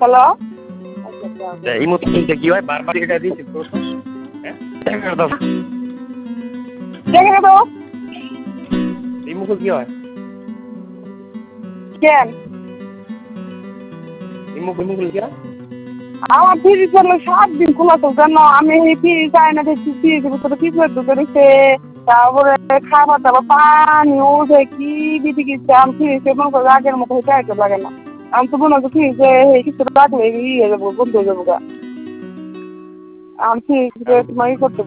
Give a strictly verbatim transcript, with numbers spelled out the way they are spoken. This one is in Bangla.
হ্যালো এই মতো কি হয় বারবার এটা দিয়েছি তো হ্যাঁ দেখে তো এই মুখে কি হয় কেন এই মুখে মুখে কি হয় আমার ফ্রিজ হলো সাত দিন খোলা তো কেন আমি এই ফ্রিজ চাই না দেখছি ফ্রিজের ভিতরে কি করে ঢুকে দিচ্ছে তারপরে খাবার দাবার পানি ওঠে কি দিদি গেছে আমি ফ্রিজে মনে করো আগের মতো চাইতে লাগে না আমি তো মনে হচ্ছে ফ্রিজে কিছু রাখলে ইয়ে যাবো বন্ধ হয়ে যাবো গা আমি ফ্রিজে তোমার ই করতে